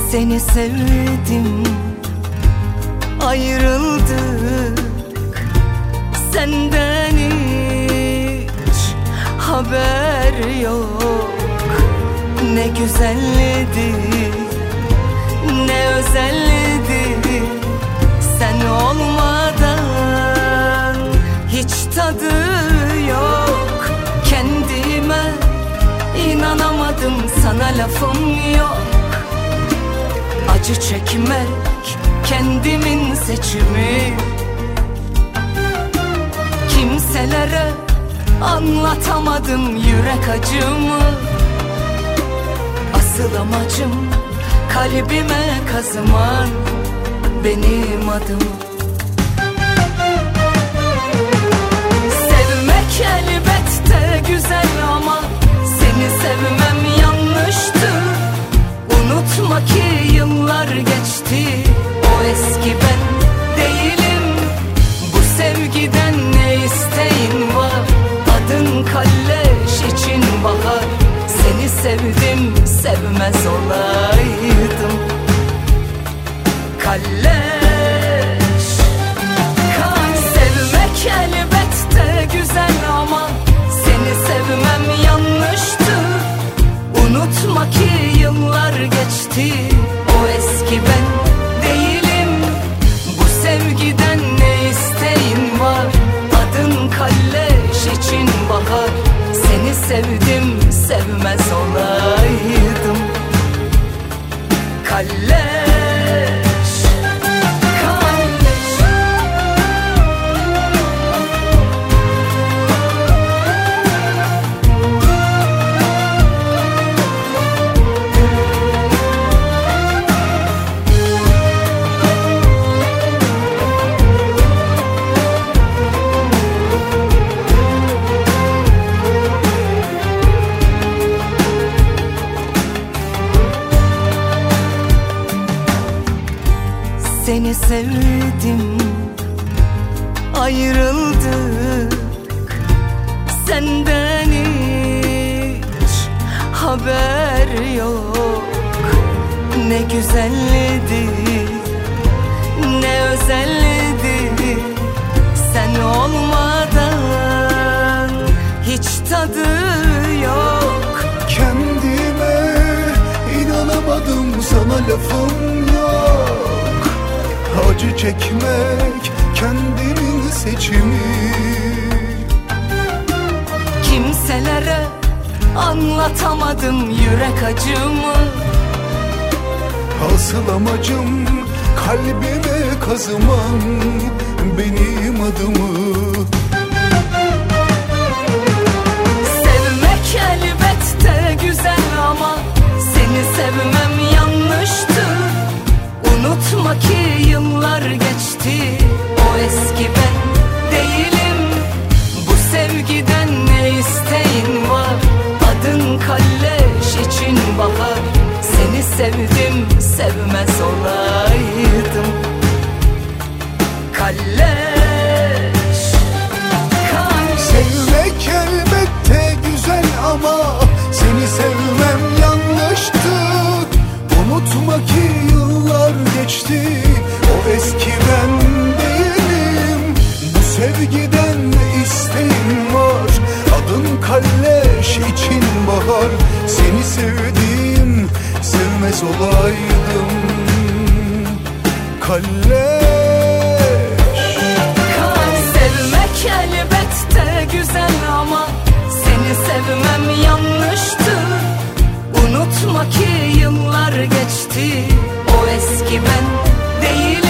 Seni sevdim, ayrıldık, senden hiç haber yok. Ne güzeldi, ne özeldi, sen olmadan hiç tadı yok. Kendime inanamadım, sana lafım yok. Acı çekmek kendimin seçimi, kimselere anlatamadım yürek acımı. Asıl amacım kalbime kazıman benim adım. Sevmek elbette güzel ama seni sevmem yanlıştı. Unutma ki yıllar geçti, o eski ben değilim. Bu sevgiden ne isteğin var? Adın kalleş, için bahar. Seni sevdim, sevmez olaydım. Kalleş, sevmek elbette güzel ama seni sevmem yanlıştı. Unutma ki yıllar geçti, o eski ben değilim. Bu sevgiden ne isteğin var? Adın kalleş, için bahar. Seni sevdim, sevmez olaydım. Kalleş, kalleş. Seni sevdim, ayrıldık, senden hiç haber yok. Ne güzeldi, ne özeldi, sen olmadan hiç tadı yok. Kendime inanamadım, sana lafım yok. Acı çekmek kendimin seçimi, kimselere anlatamadım yürek acımı. asıl amacım kalbime kazıman benim adımı. Sevmek elbette güzel ama seni sevmem yanlıştı. Unutma ki yıllar geçti, o eski ben değilim. Bu sevgiden ne isteğin var? Adın kalleş, için bahar. Seni sevdim, sevmez olaydım. Kalleş, kalleş. Sevmek elbette güzel ama seni sevmem yanlıştı. Unutma ki yıllar geçti, o eski ben değilim. Bu sevgiden ne isteğin var? Adın kalleş, için bahar. Seni sevdim, sevmez olaydım. Kalleş, Sevmek elbette güzel ama seni sevmem yanlıştı. Unutma ki yıllar geçti, o eski ben değilim.